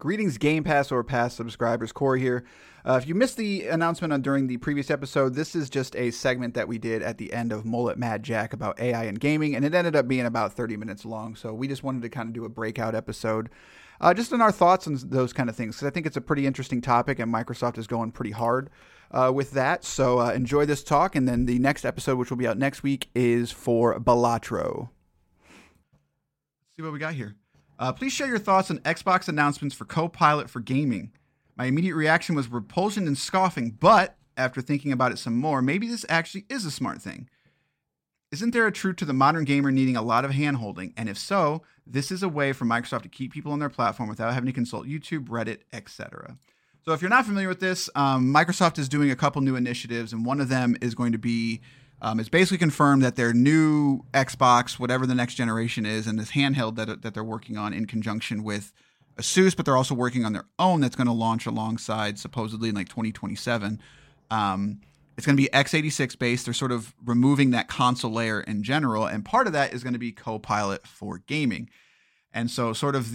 Greetings, Game Pass or Pass subscribers. Corey here. If you missed the announcement during the previous episode, this is just a segment that we did at the end of Mullet Mad Jack about AI and gaming, and it ended up being about 30 minutes long. So we just wanted to kind of do a breakout episode, just on our thoughts on those kind of things, because I think it's a pretty interesting topic, and Microsoft is going pretty hard with that. So enjoy this talk, and then the next episode, which will be out next week, is for Balatro. Let's see what we got here. Please share your thoughts on Xbox announcements for Copilot for gaming. My immediate reaction was repulsion and scoffing, but after thinking about it some more, maybe this actually is a smart thing. Isn't there a truth to the modern gamer needing a lot of hand-holding? And if so, this is a way for Microsoft to keep people on their platform without having to consult YouTube, Reddit, etc. So if you're not familiar with this, Microsoft is doing a couple new initiatives, and one of them is going to be it's basically confirmed that their new Xbox, whatever the next generation is, and this handheld that they're working on in conjunction with Asus, but they're also working on their own that's going to launch alongside supposedly in like 2027. It's going to be x86 based. They're sort of removing that console layer in general, and part of that is going to be Copilot for gaming. And so sort of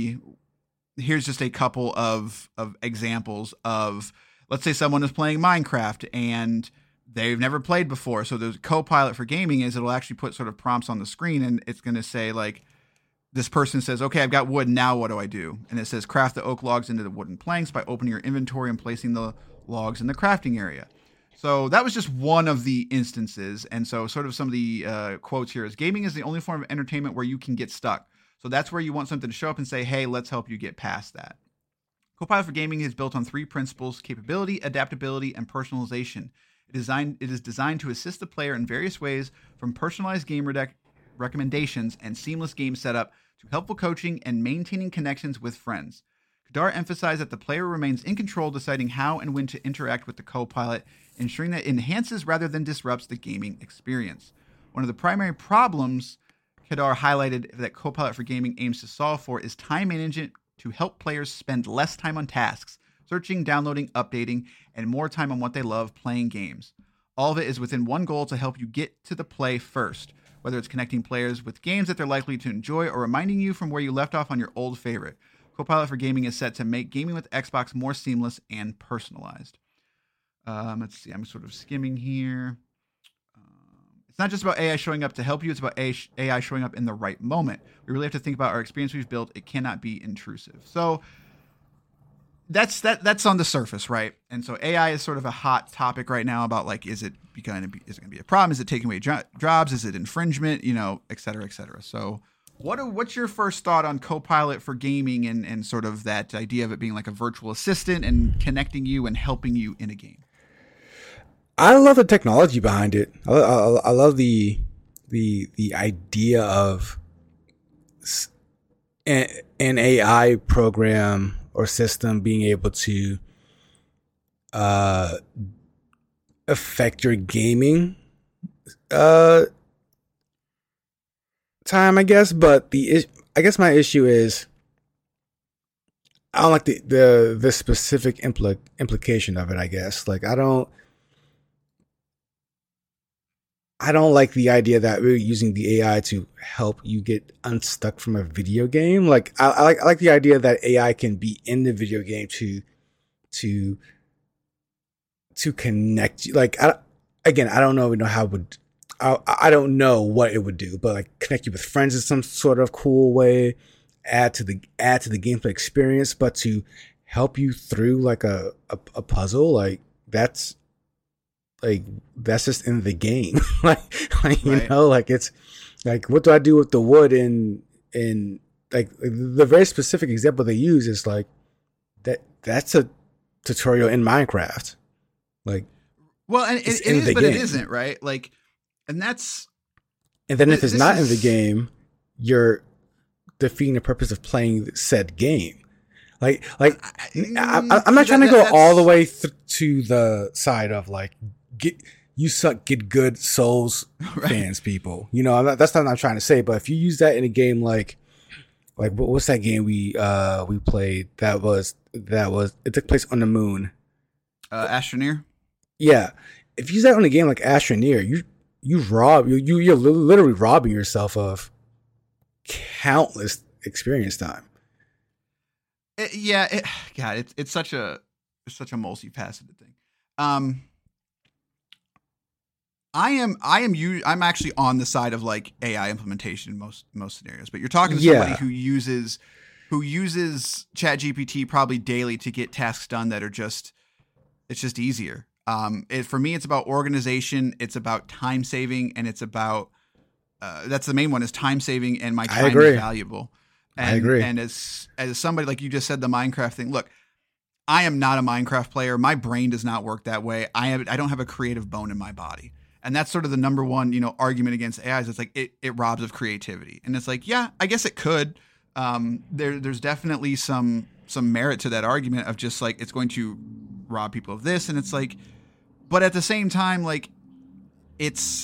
here's just a couple of examples of, let's say someone is playing Minecraft and they've never played before. So the Copilot for gaming is it'll actually put sort of prompts on the screen, and it's going to say like, this person says, okay, I've got wood. Now what do I do? And it says craft the oak logs into the wooden planks by opening your inventory and placing the logs in the crafting area. So that was just one of the instances. And so sort of some of the quotes here is, gaming is the only form of entertainment where you can get stuck. So that's where you want something to show up and say, hey, let's help you get past that. Copilot for gaming is built on three principles: capability, adaptability, and personalization. It is designed to assist the player in various ways, from personalized game recommendations and seamless game setup to helpful coaching and maintaining connections with friends. Kadar emphasized that the player remains in control, deciding how and when to interact with the Copilot, ensuring that it enhances rather than disrupts the gaming experience. One of the primary problems Kadar highlighted that Copilot for gaming aims to solve for is time management to help players spend less time on tasks, searching, downloading, updating, and more time on what they love, playing games. All of it is within one goal: to help you get to the play first, whether it's connecting players with games that they're likely to enjoy or reminding you from where you left off on your old favorite. Copilot for gaming is set to make gaming with Xbox more seamless and personalized. Let's see, I'm sort of skimming here. It's not just about AI showing up to help you, it's about AI showing up in the right moment. We really have to think about our experience we've built. It cannot be intrusive. So that's on the surface, right? And so AI is sort of a hot topic right now about like, is it going to be a problem? Is it taking away jobs? Is it infringement? Et cetera, et cetera. So what's your first thought on Copilot for gaming and sort of that idea of it being like a virtual assistant and connecting you and helping you in a game? I love the technology behind it. I love the idea of an AI program or system being able to affect your gaming time, I guess. But I guess my issue is I don't like the specific implication of it. I guess like I don't like the idea that we're using the AI to help you get unstuck from a video game. Like I like the idea that AI can be in the video game to connect you. Like I don't know how it would. I don't know what it would do, but like connect you with friends in some sort of cool way, add to the gameplay experience, but to help you through like a puzzle, like that's just in the game. you know, like it's like, what do I do with the wood in like the very specific example they use is like that's a tutorial in Minecraft. Like, well, and it is, but it isn't, right? Like, and then if it's not in the game, you're defeating the purpose of playing said game. I'm not trying to go all the way to the side of like, get good Souls fans, people. You know, that's not what I'm trying to say. But if you use that in a game like what's that game we played it took place on the moon? Astroneer. Yeah, if you use that on a game like Astroneer, you're literally robbing yourself of countless experience time. God, it's such a multifaceted thing. I'm actually on the side of like AI implementation in most scenarios, but you're talking to somebody who uses ChatGPT probably daily to get tasks done that are just easier. For me, it's about organization, it's about time saving, and it's about that's the main one, is time saving, and my time is valuable. And, I agree. And as somebody, like you just said, the Minecraft thing, look, I am not a Minecraft player. My brain does not work that way. I don't have a creative bone in my body. And that's sort of the number one, argument against AI is it's like it robs of creativity. And it's like, yeah, I guess it could. There's definitely some merit to that argument of just like it's going to rob people of this, and it's like, but at the same time, like it's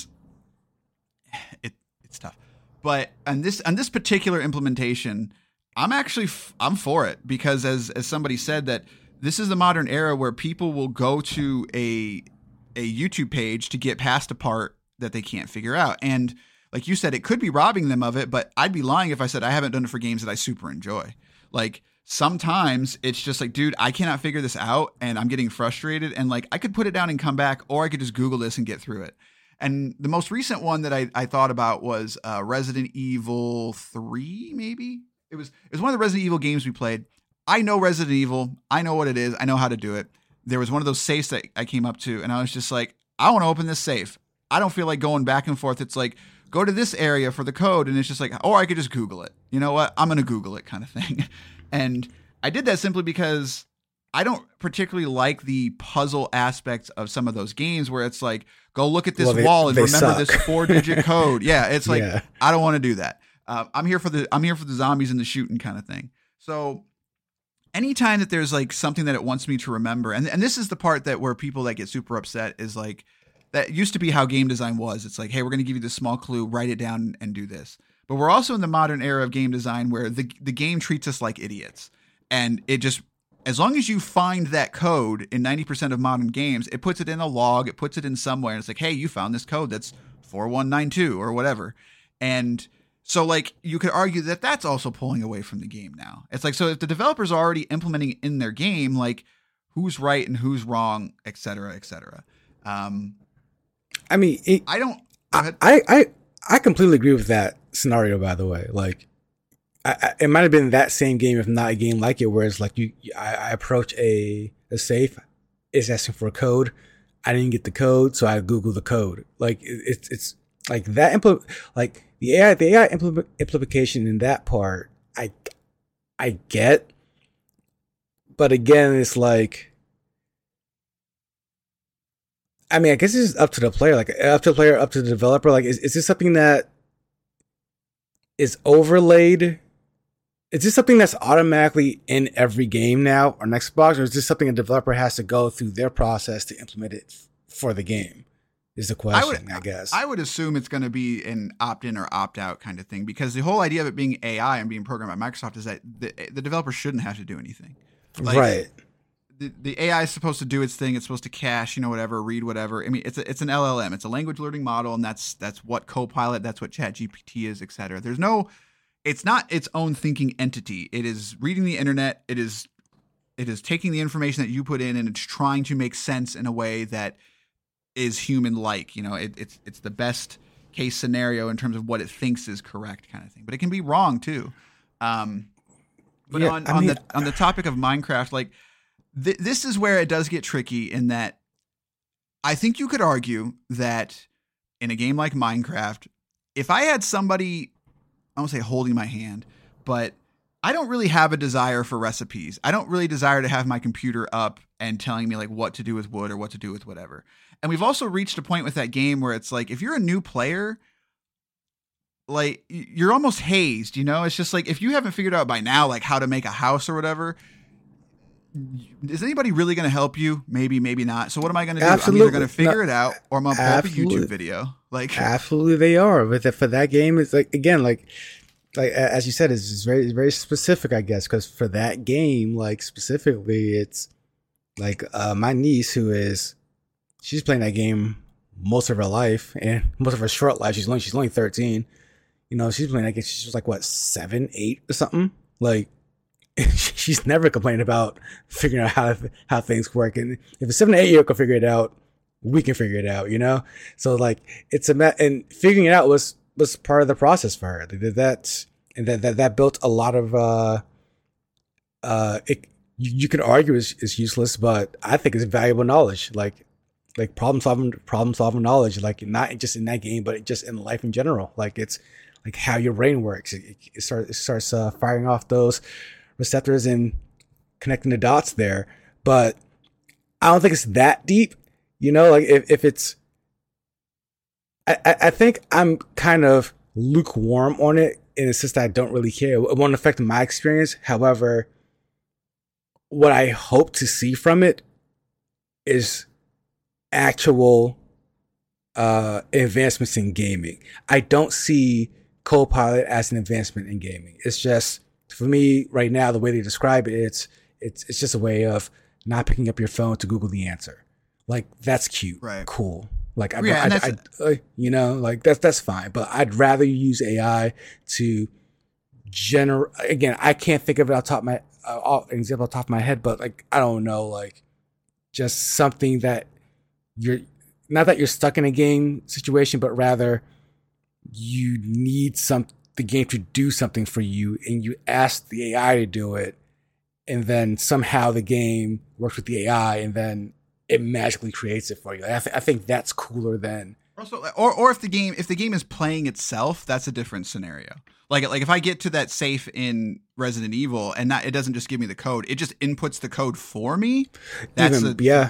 tough. But on this particular implementation, I'm for it, because as somebody said, that this is the modern era where people will go to a YouTube page to get past a part that they can't figure out. And like you said, it could be robbing them of it, but I'd be lying if I said I haven't done it for games that I super enjoy. Like sometimes it's just like, dude, I cannot figure this out and I'm getting frustrated, and like I could put it down and come back, or I could just Google this and get through it. And the most recent one that I thought about was Resident Evil 3, maybe? It was one of the Resident Evil games we played. I know Resident Evil. I know what it is. I know how to do it. There was one of those safes that I came up to, and I was just like, I want to open this safe. I don't feel like going back and forth. It's like, go to this area for the code, and it's just like, or I could just Google it. You know what? I'm going to Google it, kind of thing. And I did that simply because I don't particularly like the puzzle aspects of some of those games where it's like, go look at this wall and remember this 4-digit code. Yeah, it's like, I don't want to do that. I'm here for the zombies and the shooting kind of thing. So anytime that there's like something that it wants me to remember, and this is the part that where people that get super upset is like, that used to be how game design was. It's like, hey, we're going to give you this small clue, write it down and do this. But we're also in the modern era of game design where the game treats us like idiots. And it just, as long as you find that code in 90% of modern games, it puts it in a log, it puts it in somewhere, and it's like, hey, you found this code that's 4192 or whatever. And so like you could argue that that's also pulling away from the game now. It's like, so if the developers are already implementing it in their game, like who's right and who's wrong, et cetera, et cetera. I mean, I completely agree with that scenario, by the way. Like, it might have been that same game, if not a game like it, where it's like I approach a safe, it's asking for a code. I didn't get the code, so I Google the code. Like it's like that. Like the AI implementation in that part, I get, but again, it's like, I mean, I guess it's up to the player, up to the developer. Like, is this something that is overlaid? Is this something that's automatically in every game now on Xbox, or is this something a developer has to go through their process to implement it for the game? Is the question, I guess. I would assume it's going to be an opt-in or opt-out kind of thing, because the whole idea of it being AI and being programmed by Microsoft is that the developer shouldn't have to do anything. Like, right. The AI is supposed to do its thing. It's supposed to cache, whatever, read whatever. I mean, it's an LLM. It's a language learning model, and that's what Copilot, that's what ChatGPT is, et cetera. It's not its own thinking entity. It is reading the internet. It is taking the information that you put in, and it's trying to make sense in a way that is human-like. It's the best case scenario in terms of what it thinks is correct, kind of thing. But it can be wrong too. On the topic of Minecraft, like this is where it does get tricky, in that I think you could argue that in a game like Minecraft, if I had somebody, I won't say holding my hand, but I don't really have a desire for recipes. I don't really desire to have my computer up and telling me like what to do with wood or what to do with whatever. And we've also reached a point with that game where it's like, if you're a new player, like you're almost hazed, it's just like, if you haven't figured out by now, like how to make a house or whatever, is anybody really going to help you? Maybe, maybe not. So what am I going to do? Absolutely. I'm either going to figure it out, or I'm going to pull up a YouTube video. Like, absolutely they are. But for that game, it's like, again, like as you said, it's very, very specific, I guess, because for that game, like specifically, it's like my niece, she's playing that game most of her life, and most of her short life. She's only 13. She's playing that game. She's like what, 7, 8 or something. Like, she's never complained about figuring out how things work. And if a 7 to 8 year old can figure it out, we can figure it out, you know? So like it's and figuring it out was part of the process for her. They did that, and that built a lot of you can argue is useless, but I think it's valuable knowledge, like problem solving knowledge, like not just in that game, but just in life in general. Like it's like how your brain works. It starts firing off those receptors and connecting the dots there. But I don't think it's that deep, you know. Like if it's, I think I'm kind of lukewarm on it in the sense that I don't really care. It won't affect my experience. However, what I hope to see from it is actual advancements in gaming. I don't see Copilot as an advancement in gaming. It's just, for me right now, the way they describe it, it's just a way of not picking up your phone to Google the answer. Like, that's cute, right? Cool. Like, you know, like that's fine. But I'd rather you use AI to generate. Again, I can't think of it off the top of my an example off the top of my head, but like, I don't know, like just something that you're not that you're stuck in a game situation, but rather you need the game to do something for you, and you ask the AI to do it, and then somehow the game works with the AI, and then it magically creates it for you. I think that's cooler than also, or if the game is playing itself, that's a different scenario. Like if I get to that safe in Resident Evil and it doesn't just give me the code, it just inputs the code for me. That's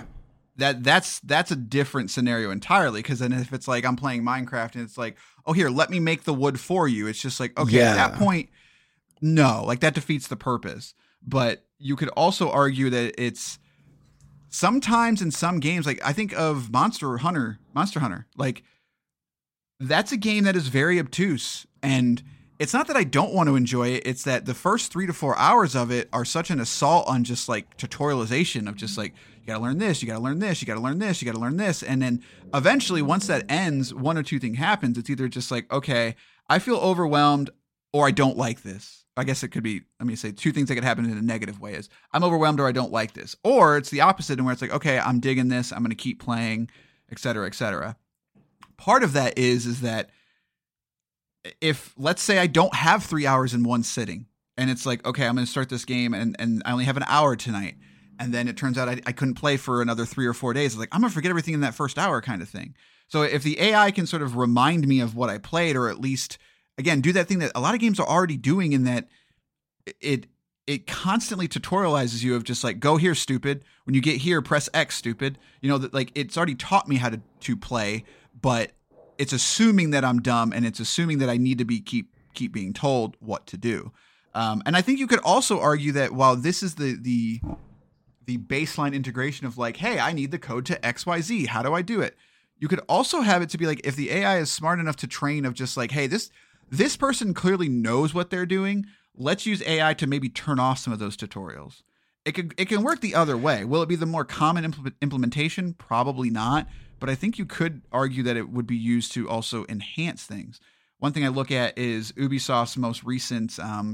a different scenario entirely. Because then if it's like I'm playing Minecraft and it's like, oh, here, let me make the wood for you. It's just like, okay, at that point, no, like that defeats the purpose. But you could also argue that it's sometimes in some games, like I think of Monster Hunter, like that's a game that is very obtuse. And it's not that I don't want to enjoy it. It's that the first 3 to 4 hours of it are such an assault on just like tutorialization of just like, you got to learn this, you got to learn this, you got to learn this, you got to learn this. And then eventually once that ends, one or two things happens. It's either just like, okay, I feel overwhelmed or I don't like this. I guess it could be, let me say two things that could happen in a negative way is I'm overwhelmed or I don't like this. Or it's the opposite, and where it's like, okay, I'm digging this, I'm going to keep playing, et cetera, et cetera. Part of that is that if, let's say I don't have 3 hours in one sitting and it's like, okay, I'm going to start this game and I only have an hour tonight. And then it turns out I couldn't play for another 3 or 4 days. It's like, I'm going to forget everything in that first hour kind of thing. So if the AI can sort of remind me of what I played, or at least, again, do that thing that a lot of games are already doing, in that it constantly tutorializes you of just like, go here, stupid. When you get here, press X, stupid. You know, that like it's already taught me how to play, but it's assuming that I'm dumb, and it's assuming that I need to be keep being told what to do. And I think you could also argue that while this is the baseline integration of like, hey, I need the code to XYZ, how do I do it? You could also have it to be like, if the AI is smart enough to train of just like, hey, this person clearly knows what they're doing, let's use AI to maybe turn off some of those tutorials. It can work the other way. Will it be the more common implementation? Probably not. But I think you could argue that it would be used to also enhance things. One thing I look at is Ubisoft's most recent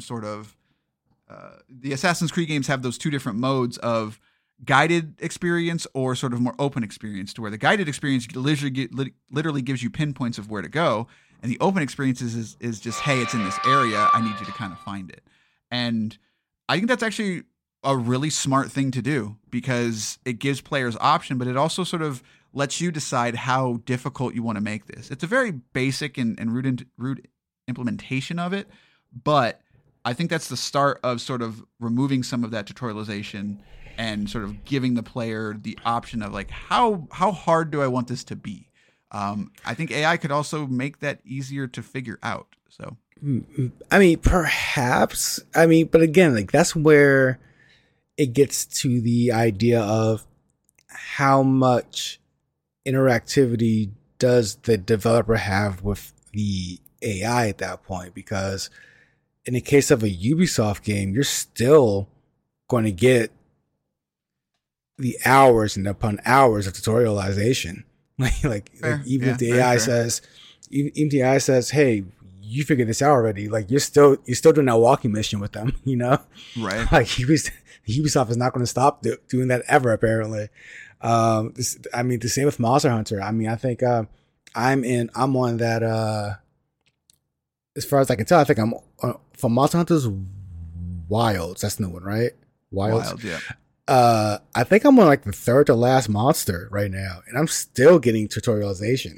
the Assassin's Creed games have those two different modes of guided experience or sort of more open experience, to where the guided experience literally gives you pinpoints of where to go. And the open experience is just, hey, it's in this area, I need you to kind of find it. And I think that's actually a really smart thing to do, because it gives players option, but it also sort of lets you decide how difficult you want to make this. It's a very basic and rude implementation of it, but I think that's the start of sort of removing some of that tutorialization and sort of giving the player the option of like, how hard do I want this to be? I think AI could also make that easier to figure out. So, I mean, perhaps. I mean, but again, like that's where it gets to the idea of how much interactivity does the developer have with the AI at that point? Because in the case of a Ubisoft game, you're still going to get the hours and upon hours of tutorialization. Like even if the AI says, hey, you figured this out already. Like you're still doing that walking mission with them, you know? Right. Like Ubisoft is not going to stop doing that ever, apparently. The same with Monster Hunter. I mean, I think I'm on that. As far as I can tell, I think I'm for Monster Hunter's Wilds. That's the new one, right? Wilds, yeah. I think I'm on like the third to last monster right now, and I'm still getting tutorialization.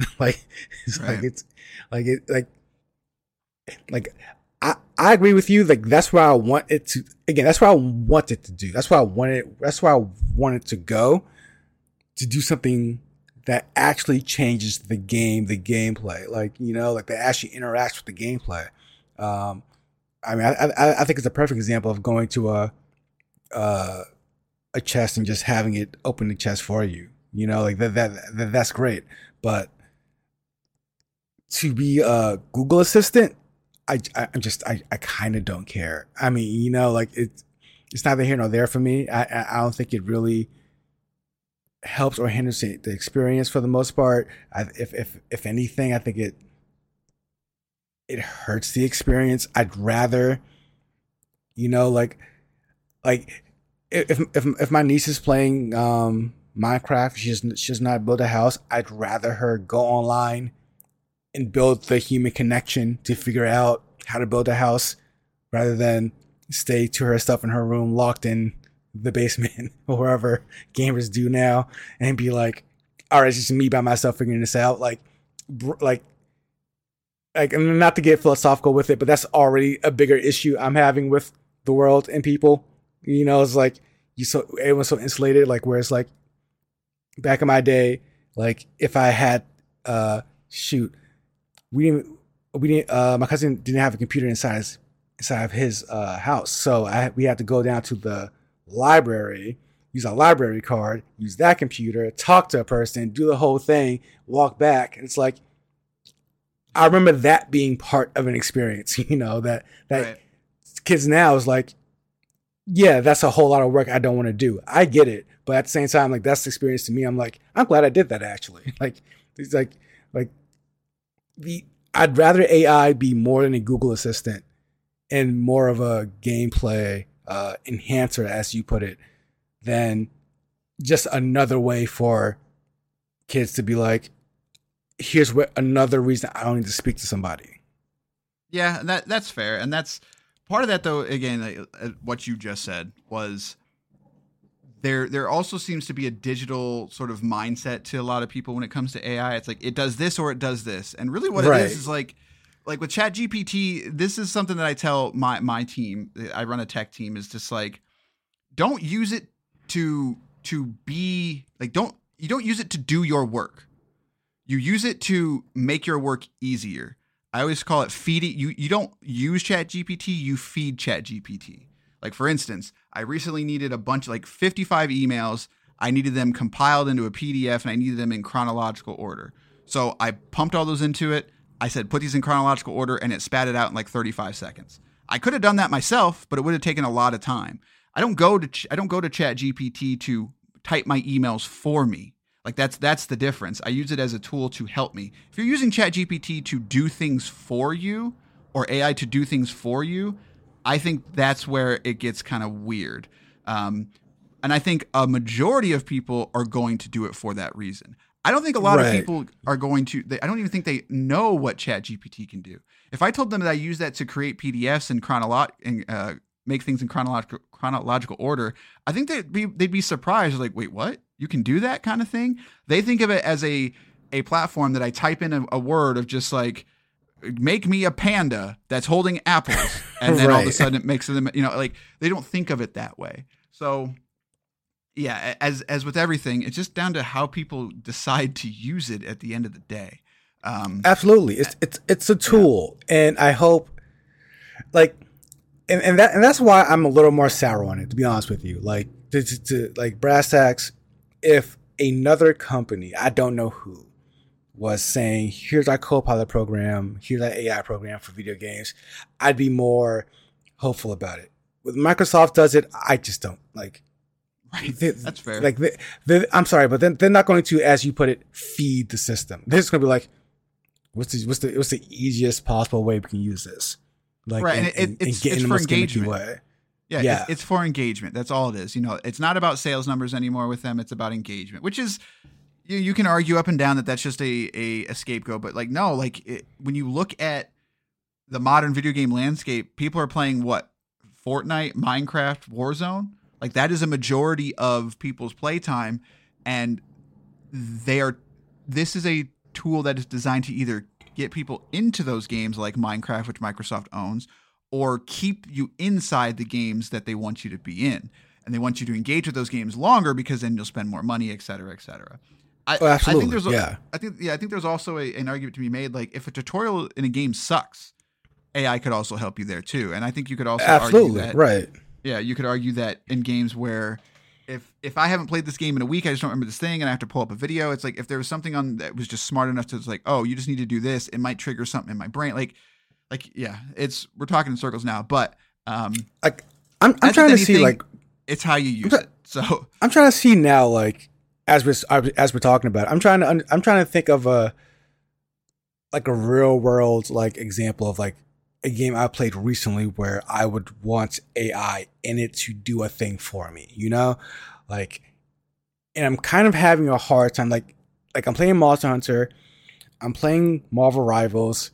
I agree with you. Like that's where I want it to. Again, that's what I want it to do. That's why I wanted to go to do something that actually changes the gameplay. Like like that actually interacts with the gameplay. I mean, I think it's a perfect example of going to a chest and just having it open the chest for you. Like that's great. But to be a Google Assistant, I kind of don't care. I mean, like it's neither here nor there for me. I don't think it really helps or hinders the experience for the most part. If anything, I think it hurts the experience. I'd rather, like if my niece is playing Minecraft, she does not build a house, I'd rather her go online and build the human connection to figure out how to build a house rather than stay to her stuff in her room locked in the basement or wherever gamers do now and be like, all right, it's just me by myself figuring this out. Like not to get philosophical with it, but that's already a bigger issue I'm having with the world and people. It's like everyone's so insulated. Like where it's like back in my day, like if I had my cousin didn't have a computer inside of his house, so we had to go down to the library, use a library card, use that computer, talk to a person, do the whole thing, walk back. And it's like, I remember that being part of an experience, that right. Kids now is like, yeah, that's a whole lot of work I don't want to do. I get it. But at the same time, like that's the experience to me. I'm like, I'm glad I did that actually. Like, it's like I'd rather AI be more than a Google Assistant and more of a gameplay enhancer, as you put it, than just another way for kids to be like, here's another reason I don't need to speak to somebody. Yeah, that's fair. And that's part of that, though, again, what you just said was there also seems to be a digital sort of mindset to a lot of people when it comes to AI. It's like, it does this or it does this. And really what it is like with ChatGPT, this is something that I tell my team, I run a tech team, is just like, don't use it to be like, you don't use it to do your work. You use it to make your work easier. I always call it feeding. You don't use ChatGPT, you feed ChatGPT. Like for instance, I recently needed a bunch, like 55 emails. I needed them compiled into a PDF and I needed them in chronological order. So I pumped all those into it. I said, put these in chronological order, and it spat it out in like 35 seconds. I could have done that myself, but it would have taken a lot of time. I don't go to ChatGPT to type my emails for me. Like that's the difference. I use it as a tool to help me. If you're using ChatGPT to do things for you, or AI to do things for you, I think that's where it gets kind of weird. And I think a majority of people are going to do it for that reason. I don't think a lot of people are going to. I don't even think they know what ChatGPT can do. If I told them that I use that to create PDFs and make things in chronological order, I think they'd be surprised. Like, wait, what? You can do that kind of thing? They think of it as a platform that I type in a word of just like, make me a panda that's holding apples, and then all of a sudden it makes them. Like they don't think of it that way. So. Yeah, as with everything, it's just down to how people decide to use it at the end of the day. Absolutely, it's a tool, and I hope, like, and that's why I'm a little more sour on it, to be honest with you. Like, to like brass tacks, if another company, I don't know who, was saying, here's our Copilot program, here's our AI program for video games, I'd be more hopeful about it. When Microsoft does it, I just don't like. Right. That's fair. Like, I'm sorry, but then they're not going to, as you put it, feed the system. They're just going to be like, what's the easiest possible way we can use this? Like, right, and it's for engagement. Way. Yeah. It's for engagement. That's all it is. It's not about sales numbers anymore with them. It's about engagement, which is, you can argue up and down that that's just a scapegoat, but like, no, like when you look at the modern video game landscape, people are playing what? Fortnite, Minecraft, Warzone. Like that is a majority of people's playtime, and this is a tool that is designed to either get people into those games like Minecraft, which Microsoft owns, or keep you inside the games that they want you to be in. And they want you to engage with those games longer because then you'll spend more money, et cetera, et cetera. Absolutely. I think there's also an argument to be made. Like if a tutorial in a game sucks, AI could also help you there too. And I think you could also argue that, right. Yeah, you could argue that in games where if I haven't played this game in a week, I just don't remember this thing, and I have to pull up a video. It's like if there was something on that was just smart enough to, it's like, oh, you just need to do this. It might trigger something in my brain. Like yeah, we're talking in circles now. But I'm trying to see like it's how you use it. So I'm trying to see now, like as we're talking about it, I'm trying to think of a real world like example of like a game I played recently where I would want AI in it to do a thing for me, like, and I'm kind of having a hard time. Like I'm playing Monster Hunter, I'm playing Marvel Rivals,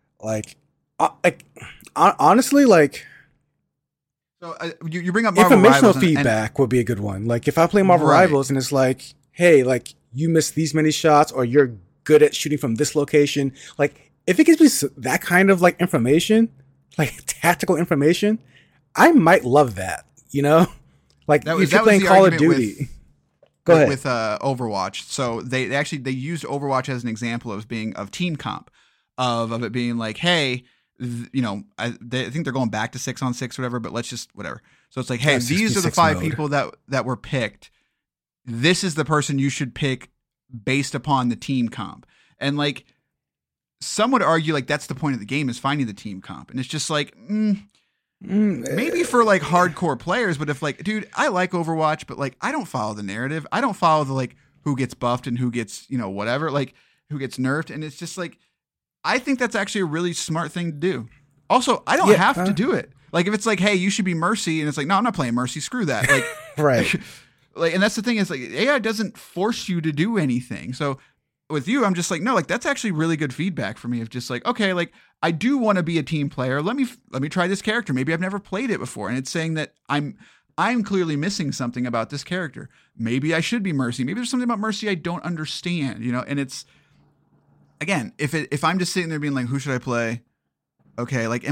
honestly, like. So you bring up Marvel informational Rivals feedback would be a good one. Like if I play Marvel Rivals and it's like, hey, like you missed these many shots, or you're good at shooting from this location, like. If it gives me that kind of like information, like tactical information, I might love that, Like if you're playing Call of Duty. Go ahead. With Overwatch. So they used Overwatch as an example of team comp, of it being like, hey, I think they're going back to 6-on-6 or whatever, but let's just whatever. So it's like, hey, these are the 5 people that were picked. This is the person you should pick based upon the team comp. And like, some would argue like that's the point of the game, is finding the team comp. And it's just like, maybe for like hardcore players, but if like, dude, I like Overwatch, but like, I don't follow the narrative. I don't follow the like who gets buffed and who gets, whatever, like who gets nerfed. And it's just like, I think that's actually a really smart thing to do. Also, I don't have to do it. Like if it's like, hey, you should be Mercy. And it's like, no, I'm not playing Mercy. Screw that. Like, right. Like, and that's the thing is like AI doesn't force you to do anything. So with you, I'm just like, no, like that's actually really good feedback for me of just like, okay, like I do want to be a team player. Let me try this character. Maybe I've never played it before. And it's saying that I'm clearly missing something about this character. Maybe I should be Mercy. Maybe there's something about Mercy I don't understand, and it's, again, if I'm just sitting there being like, who should I play? Okay. Like,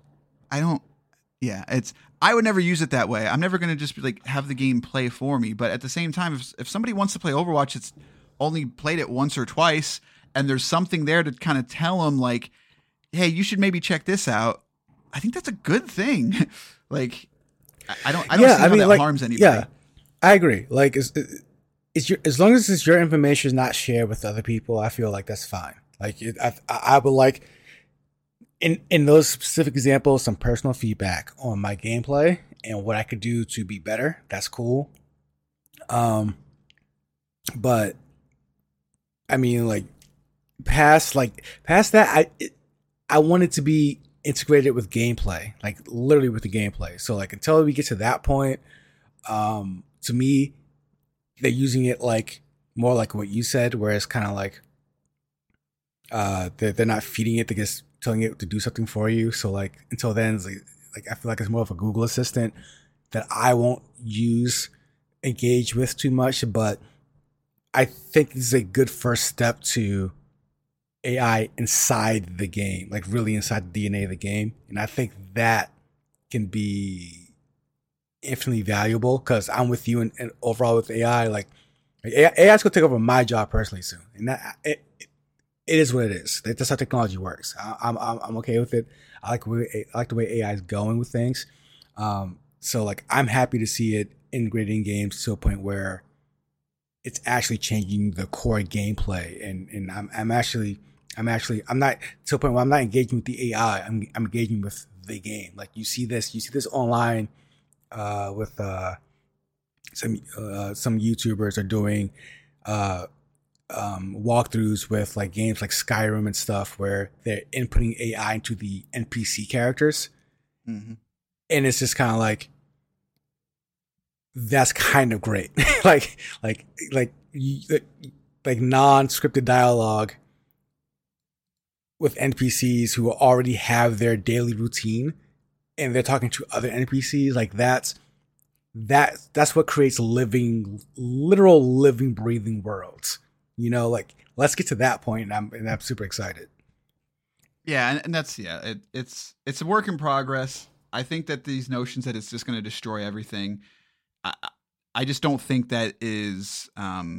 I would never use it that way. I'm never going to just be like, have the game play for me. But at the same time, if somebody wants to play Overwatch, it's only played it once or twice, and there's something there to kind of tell them like, hey, you should maybe check this out. I think that's a good thing. Like, I don't see how that harms anybody. Yeah, I agree. Like, as long as it's your information is not shared with other people, I feel like that's fine. Like, I would like, in those specific examples, some personal feedback on my gameplay and what I could do to be better. That's cool. But I mean, like, past that, I want it to be integrated with gameplay, like literally with the gameplay. So like until we get to that point, to me, they're using it like more like what you said, where it's kind of like they're not feeding it, they're just telling it to do something for you. So like until then, it's like I feel like it's more of a Google Assistant that I won't engage with too much, but I think this is a good first step to AI inside the game, like really inside the DNA of the game. And I think that can be infinitely valuable, because I'm with you and overall with AI, like AI is going to take over my job personally soon. And that it is what it is. That's how technology works. I'm okay with it. I like the way AI is going with things. So like I'm happy to see it integrated in games to a point where it's actually changing the core gameplay, and I'm not to a point where I'm not engaging with the AI. I'm engaging with the game. Like you see this online with some YouTubers are doing walkthroughs with like games like Skyrim and stuff where they're inputting AI into the NPC characters. Mm-hmm. And it's just kind of like, that's kind of great. like non-scripted dialogue with NPCs who already have their daily routine and they're talking to other NPCs. Like that's what creates literal living, breathing worlds. You know, like let's get to that point, and I'm super excited. Yeah, and that's it's a work in progress. I think that these notions that it's just going to destroy everything, I just don't think that is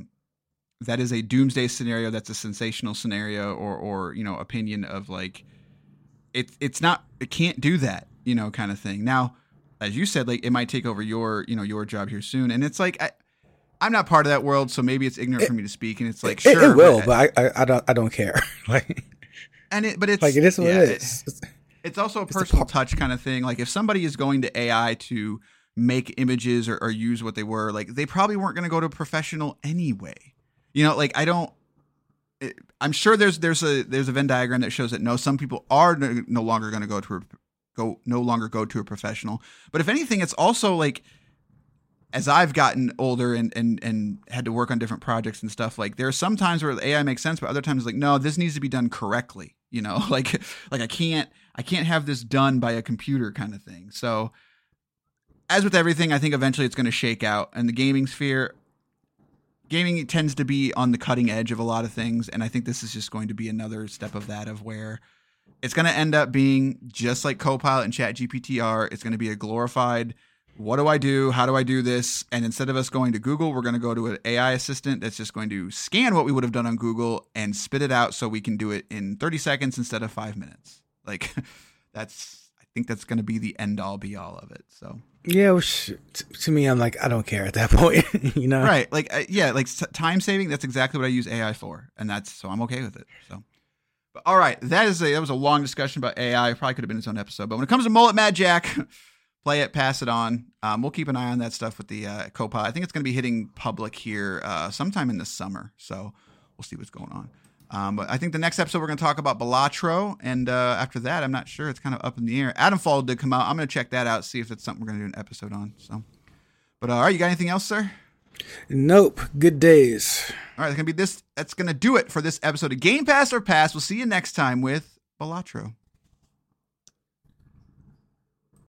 a doomsday scenario. That's a sensational scenario or opinion of like it's not, it can't do that, kind of thing. Now, as you said, like it might take over your job here soon, and it's like I'm not part of that world, so maybe it's ignorant for me to speak. And it's like, sure, it will, but I don't care. Like, but it's like it is what it is. It's also a personal touch kind of thing. Like if somebody is going to AI to make images or use what they were, like they probably weren't going to go to a professional anyway. Like I'm sure there's a Venn diagram that shows that no, some people are no longer going to go to a professional. But if anything, it's also like, as I've gotten older and had to work on different projects and stuff, like there are some times where the AI makes sense, but other times like, no, this needs to be done correctly. Like I can't have this done by a computer kind of thing. So as with everything, I think eventually it's going to shake out. And the gaming sphere, gaming tends to be on the cutting edge of a lot of things. And I think this is just going to be another step of that, of where it's going to end up being just like Copilot and ChatGPT are. It's going to be a glorified, what do I do? How do I do this? And instead of us going to Google, we're going to go to an AI assistant that's just going to scan what we would have done on Google and spit it out so we can do it in 30 seconds instead of 5 minutes. Like I think that's going to be the end all be all of it. So yeah, which to me, I'm like, I don't care at that point, Right. Like, time saving. That's exactly what I use AI for. And so I'm okay with it. So, but all right. That was a long discussion about AI. Probably could have been its own episode, but when it comes to Mullet Mad Jack, play it, pass it on. We'll keep an eye on that stuff with the Copilot. I think it's going to be hitting public here sometime in the summer. So we'll see what's going on. But I think the next episode we're going to talk about Balatro. And after that, I'm not sure. It's kind of up in the air. Adamfall did come out. I'm going to check that out, see if it's something we're going to do an episode on. So, but all right, you got anything else, sir? Nope. Good days. All right, that's going to do it for this episode of Game Pass or Pass. We'll see you next time with Balatro.